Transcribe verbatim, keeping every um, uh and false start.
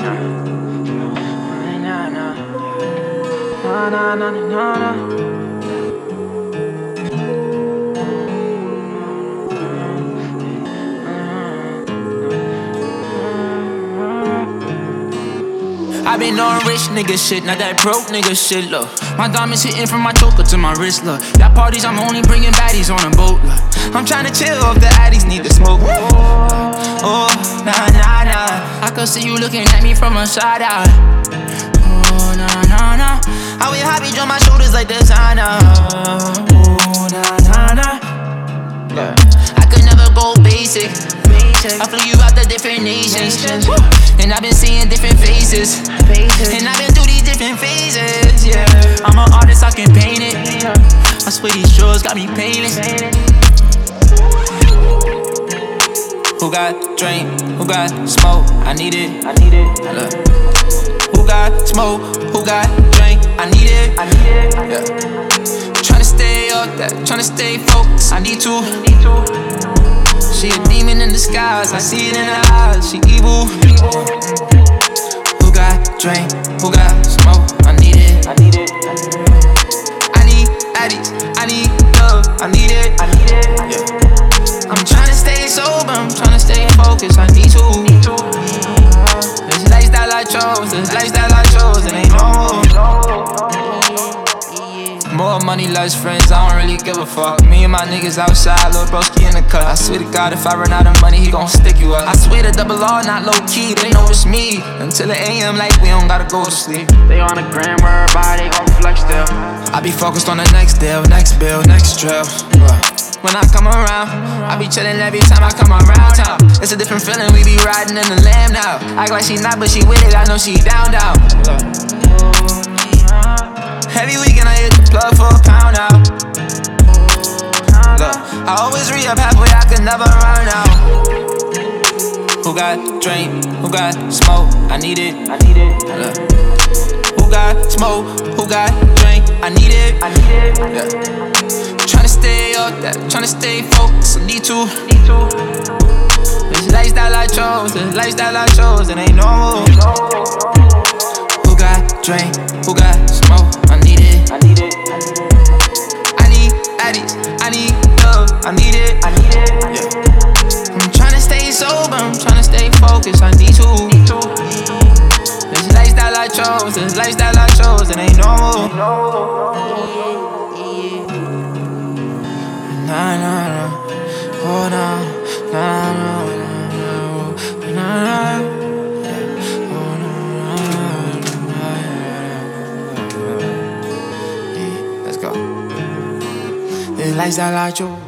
nah, nah, nah, nah, nah, nah, nah. I been on rich nigga shit, not that broke nigga shit, look. My diamonds hitting from my choker to my wrist, look. Got parties, I'm only bringing baddies on a boat, look. I'm tryna chill off the addies, need to smoke. Oh, nah, nah, nah. I could see you looking at me from a side eye. Oh, nah, nah, nah. I will hobby on my shoulders like designer. Oh, nah, nah, nah. Yeah. I could never go basic. I flew you out to different nations, and I've been seeing different faces, and I've been through these different phases, yeah. I'm an artist, I can paint it. I swear these drugs got me painless. Who got drink? Who got smoke? I need it. I need it. Look. Who got smoke? Who got drink? I need it. I need it. Yeah. Tryna stay up that, tryna stay focused. I need to. Need to. She a demon in disguise, I see it in her eyes, she evil. Who got drink? Who got smoke? I need it. I need it. I need addies, I need love, I need it. I need it. Yeah. I'm tryna stay sober, I'm tryna stay focused, I need to. This lifestyle I chose, this lifestyle I chose, it ain't no. More money, less friends, I don't really give a fuck. Me and my niggas outside, lil' broski in the cut. I swear to God, if I run out of money, he gon' stick you up. I swear to double R, not low key, they know it's me. Until the A M, like we don't gotta go to sleep. They on the gram, everybody gon' flex still. I be focused on the next deal, next bill, next drill. When I come around, I be chillin' every time I come around town. It's a different feeling, we be riding in the Lamb now. Act like she not, but she with it, I know she down, down. Every weekend I hit the plug for a pound out. Look, I always re-up halfway, I could never run out. Who got drink? Who got smoke? I need it. I need it. Look. Who got smoke? Who got drink? I need it. I need it. Yeah. Tryna stay up that, tryna stay focused, I need to. Need to. This lifestyle I chose, this lifestyle I chose, it ain't normal. Who got drink? Who got smoke? I need it. I need it. I need addies. I need love. I need it. I need it. Yeah. I'm tryna stay sober. I'm tryna stay focused. I need to. Need to. This lifestyle I chose. This lifestyle I chose. It ain't normal. Nah, nah, nah. Oh, nah, nah, nah, nah, nah, nah. This lifestyle I chose.